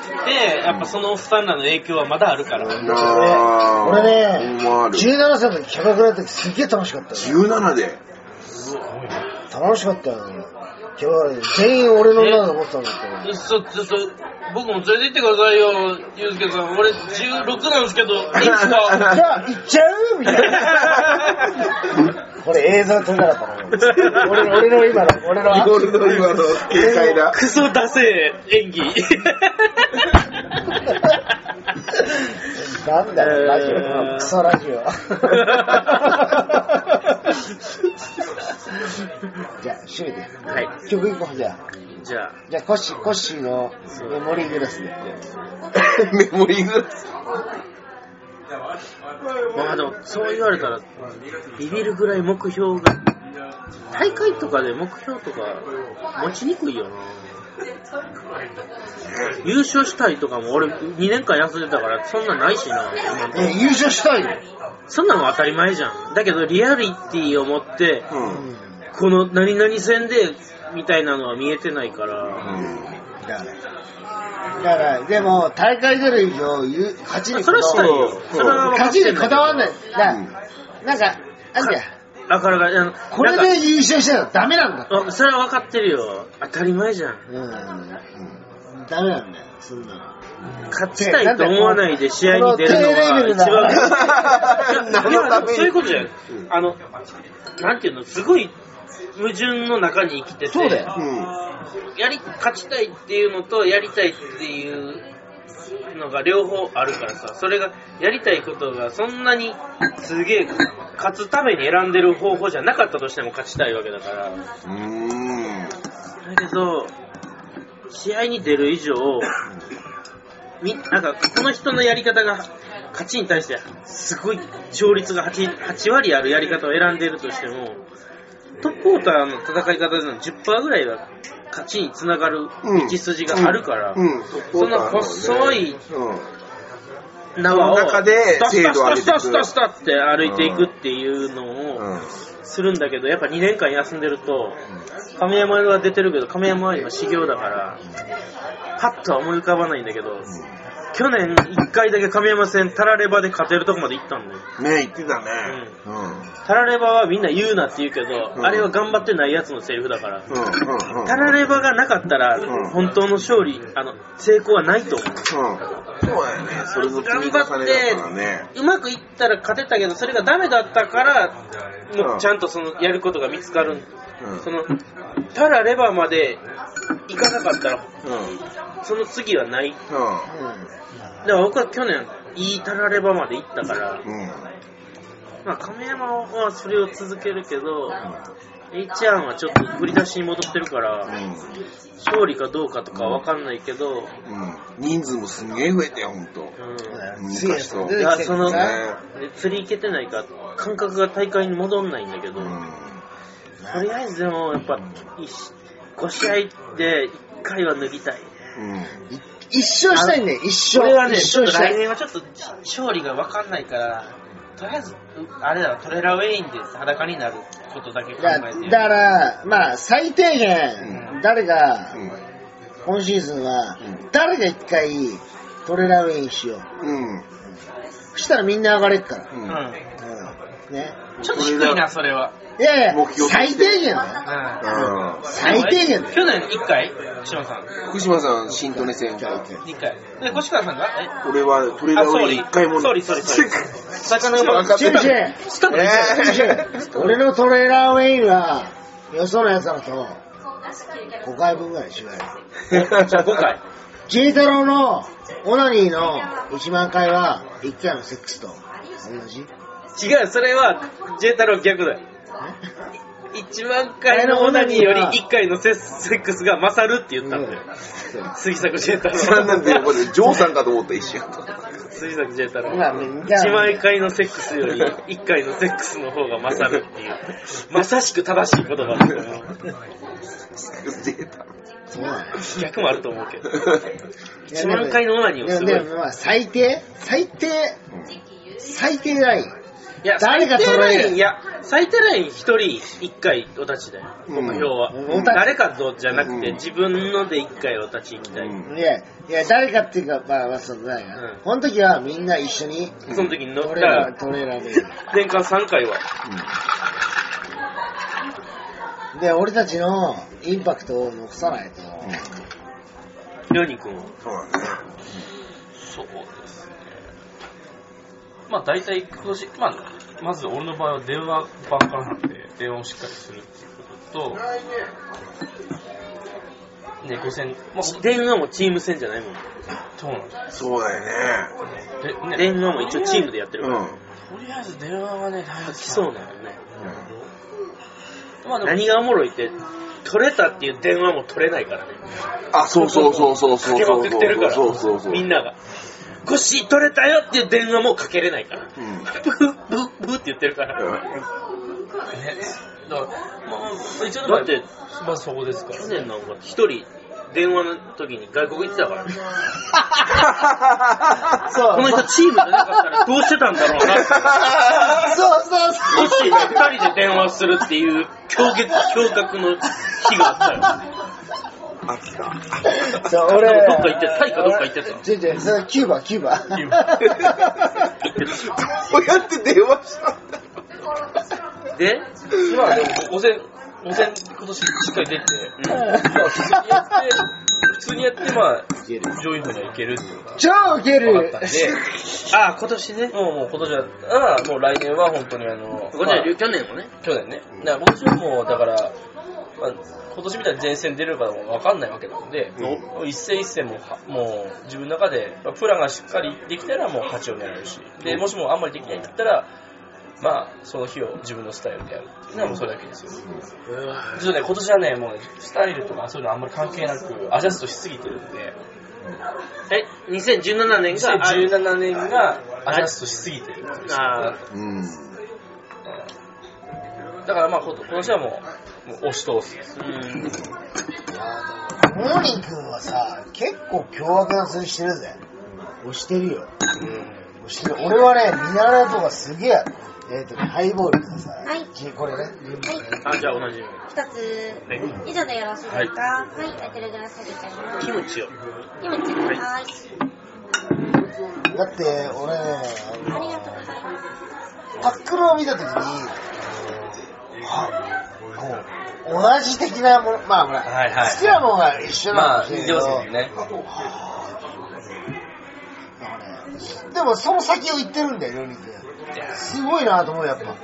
やっぱそのおっさんらの影響はまだあるから。 俺ね、17歳の時キャバクラの時すげえ楽しかったよ。 17で楽しかったよね。キャバクラで全員俺の女だと思ってたんだけど。 ちょっと僕も連れて行ってくださいよ、ゆうすけさん。俺16なんですけど、いいですか？ じゃあ行っちゃうみたいな。これ映像撮れなかったな。俺の今の軽快な。 クソダセー演技。 なんだよ、ラジオ。クソラジオ。じゃあ、締めて。 はい。 曲いこう、じゃあコッシーのメモリーグラスで。 メモリーグラス。 でも、そう言われたら、ビビるぐらい目標が、大会とかで目標とか持ちにくいよな。優勝したいとかも俺2年間休んでたからそんなんないしな。 優勝したいよ。 そんなの当たり前じゃん。だけどリアリティを持って、この何々戦でみたいなのは見えてないから、 だからでも大会出る以上勝ちにそれはしたいよ。 勝ちにこだわんない。なんかあんだよ。 だからこれで優勝したらダメなんだ。 それは分かってるよ。当たり前じゃん。 ダメなんだよ。そんなの。 勝ちたいと思わないで試合に出るのが一番。いやそういうことじゃん。なんていうの、すごい矛盾の中に生きてて。 そうだよ。 勝ちたいっていうのとやりたいっていうのが両方あるからさ、それがやりたいことがそんなにすげえ勝つために選んでる方法じゃなかったとしても勝ちたいわけだから。だけど試合に出る以上なんかこの人のやり方が勝ちに対してすごい勝率が 8割あるやり方を選んでいるとしても、トップウォーターの戦い方での 10% ぐらいは勝ちにつながる道筋があるから、その細い縄をスタって歩いていくっていうのをするんだけど、やっぱ2年間休んでると、亀山は出てるけど亀山は今修行だからパッとは思い浮かばないんだけど、去年1回だけ亀山戦タラレバで勝てるとこまで行ったんだよね。言ってたね。 タラレバはみんな言うなって言うけど、あれは頑張ってないやつのセリフだから、タラレバがなかったら本当の勝利成功はないと思う。 そうだよね。それの積み重ねだからね。 うまくいったら勝てたけど、それがダメだったからもうちゃんとそのやることが見つかる。そのタラレバまで行かなかったら、その次はない。だから僕は去年いいタラレバまで行ったから、まあ亀山はそれを続けるけど、H1 はちょっと振り出しに戻ってるから、勝利かどうかとかわかんないけど、 人数もすんげえ増えてよ、ほんと。昔と。 いや、その、釣り行けてないから感覚が大会に戻んないんだけど、とりあえずでもやっぱ5試合で1回は脱ぎたい。 一勝したいね、一勝。 俺はね、ちょっと来年はちょっと勝利が分かんないから、とりあえず、あれだ、トレラウェインで裸になることだけ考えて。 だから、まあ、最低限、誰が、今シーズンは、誰が一回トレラウェインしよう。そしたらみんな上がれっから。ね。 ちょっと低いな、それは。 いやいや、最低限だよ。最低限だよ。 去年1回福島さん。 福島さん、新利根戦。 1回。で、越川さんが俺はトレーラーウェイ1回もない。 魚が分かってる。 俺のトレーラーウェイは、よそのやつだと、5回分ぐらい違うよ。 じゃあ5回。 J 太郎のオナニーの1万回は、1回のセックスと同じ？ 違う、それは J 太郎逆だよ。1万回のオナニーより1回のセックスが勝るって言ったんだよ。杉作 J 太郎。 なんで、ジョーさんかと思った一瞬。 杉作 J 太郎。1万回のセックスより1回のセックスの方が勝るっていう。まさしく正しい言葉だよ。逆もあると思うけど。1万回のオナニーをすごい。 でもまあ最低ライン。 いや、誰が取れる？いや、最低ライン1人1回お立ちだよ。目標は。誰かとじゃなくて、自分ので1回お立ち行きたい。 いや、誰かっていうか、まあ、そうだよ。この時はみんな一緒に。 その時に乗ったら、 トレーラーで。 年間3回は。 で、俺たちのインパクトを残さないと。 りょうにくんは。 そうだね。 そうですね。まあ大体今年、まず俺の場合は電話ばっかなんで、電話をしっかりするっていうことと、ね、5000、 電話もチーム戦じゃないもん。 そうなんです。 そうだよね。 電話も一応チームでやってるから。 とりあえず電話はね、大事そうなのね。何がおもろいって、取れたっていう電話も取れないからね。 あ、そう。 かけまくってるから。みんなが。ゴッシー取れたよっていう電話もかけれないから。ブーって言ってるから。ね。 だから、一応だって、 まずそこですから。 去年なんか一人電話の時に外国行ってたからね。 そう。 この人チームでなかったらどうしてたんだろうな。 そう。 ゴッシーが二人で電話するっていう驚愕の日があったよ。 あったそう、俺、 どっか行ってた。タイかどっか行ってた。 それキューバ。 キューバこうやって電話したんだ。 でまあでも温泉今年しっかり出て、普通にやって、まあ、上位方にはいけるっていうのが超ウケる分かったんで、 あ、今年ね。 もう今年は、もう来年は本当に今年は去年もね。 去年ね。だから今年はもう、だから、まあ、今年みたいに前線出るかも分かんないわけなので、一戦一戦もう自分の中で、プランがしっかりできたらもう勝ちを狙えるし、で、もしもあんまりできないんだったら、まあ、その日を自分のスタイルでやるっていうのはもうそれだけですよ。実はね、今年はね、もうね、スタイルとかそういうのあんまり関係なく、アジャストしすぎてるんで、 2017年が 2017年がアジャストしすぎてるんですよ。だからまあ、今年はもう押し通す。 モーニン君はさ、結構凶悪な釣りしてるぜ。押してるよ。俺はね、ミナラとかすげえ、ハイボールとかさ、これね。 あ、じゃあ同じ。 2つ以上でよろしいですか？はい、テレグラス下げちゃいます。 キムチを。 キムチ、はい。 だって、俺ね、 ありがとうございます。 タックルを見たときに、同じ的なもの、まあほら、好きなものが一緒なんだけど、でもその先を行ってるんだよ、料理って。すごいなと思う、やっぱ。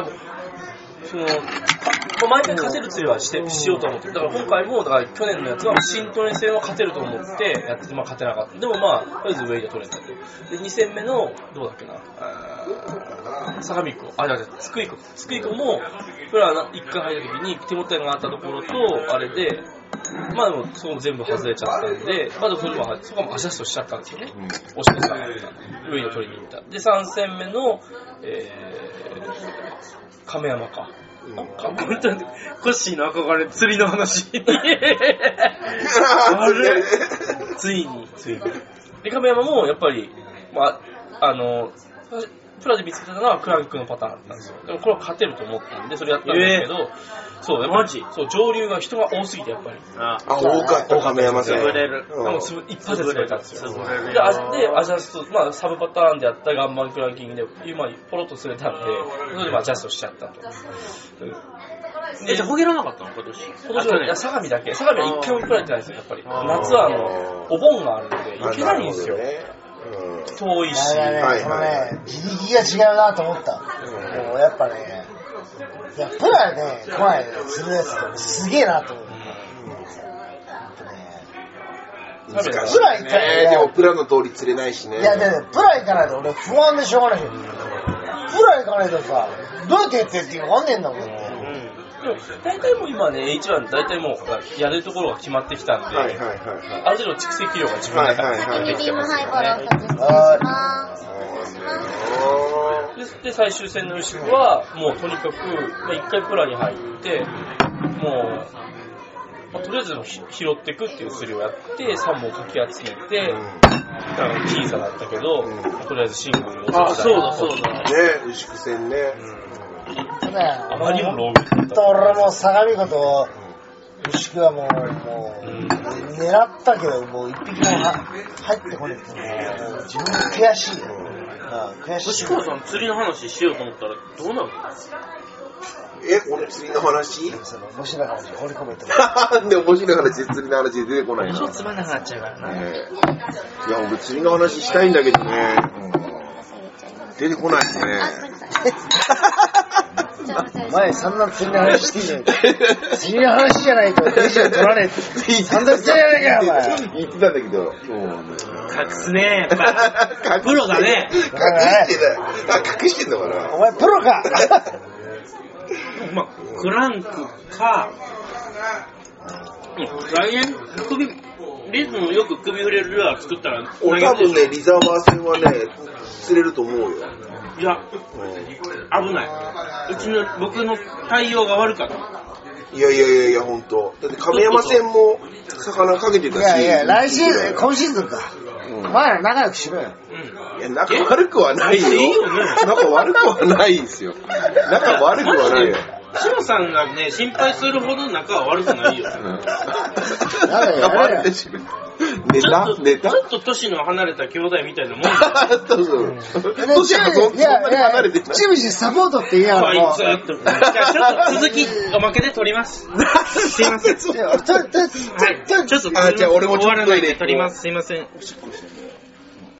毎回勝てる釣りはしようと思ってる。だから今回も、だから去年のやつは新トレ戦は勝てると思ってやってて、まあ勝てなかった。でもまあ、とりあえずウェイで取れたと。で、2戦目の、どうだっけな、相模湖、津久井湖も、プラン1回入った時に手応えがあったところと、あれで、まあでも、そこも全部外れちゃったんで、まだそこもアジャストしちゃったんですよね。押しの差があった。ウェイで取りに行った。で、3戦目の、亀山か。 本当に、コッシーの憧れ、釣りの話。あれついに。 で、亀山も、やっぱり、まあ、プラで見つけたのはクランクのパターンだったんですよ。でもこれは勝てると思ったんで、それやったんですけど、そう、やっぱり、そう、上流が人が多すぎて、やっぱり。 多かった、亀山さん。 潰れる。 一発で潰れたんですよ。 潰れる。 で、アジャスト、まあ、サブパターンであった岩盤クランキングで、今、ポロッと釣れたんで、それでアジャストしちゃったと。 じゃあ、ほげらなかったの今年は、相模だけ。相模は一回も行かれてないですよ、やっぱり。夏は、お盆があるので、行けないんですよ。遠いし。 このね、自力が違うなと思った。もうやっぱね、いや、プラね、来ないで釣るやつってすげえなと思う。 プラ行かないでもプラの通り釣れないしね。 いや、でプラ行かないと俺不安でしょうがないよ。プラ行かないとさ、どうやってやってって分かんねえんだもん。 大体もう今ね、H1 大体もうやれるところが決まってきたんで、ある程度蓄積量が自分の中でできてますよね。で、最終戦の牛は、もうとにかく、1回プラに入って、もう、とりあえず拾っていくっていう釣りをやって、3本かき集めて、僅差だったけど、とりあえずシングルを。 あ、そうだ。 ね、牛久戦ね。 あまりにもローグだった。 俺も相模湖と牛久はもう狙ったけど、もう一匹も入ってこないって自分も悔しいよ。悔しい。 牛久さん、釣りの話しようと思ったら、どうなるの？ 俺釣りの話？ 面白い話放り込めてなんで面白い話、釣りの話で出てこないな。 つまんなくなっちゃうからね。 いや、俺釣りの話したいんだけどね。出てこないね。 前散々釣りの話してんじゃないか。釣りの話じゃないと電車取られて散々釣りじゃないかよ、お前。 言ってたんだけど。 隠すね、やっぱ。プロだね。 隠してんのかな。 お前プロか。 まあ、クランクか、来年リズムよく首振れるルアー作ったら多分ね、リザーバー戦はね、釣れると思うよ。 いや、危ない。僕の対応が悪かった。 いや、ほんと。だって亀山戦も魚かけてたし。 いや、来シーズン、今シーズンか。前ら仲良くしろよ。 いや、仲悪くはないよ。仲悪くはないですよ。仲悪くはないよ。 シロさんがね、心配するほど仲は悪くないよ。 バレてしまう。ネタちょっと年の離れた兄弟みたいなもんだ。 そう。年はそんなに離れてない。 プチムシサポートって言うやろ。 こいつって。じゃあちょっと続き、おまけで取ります。すいません。はい。ちょっとじゃあ俺もちょっと終わらないで取ります。すいません。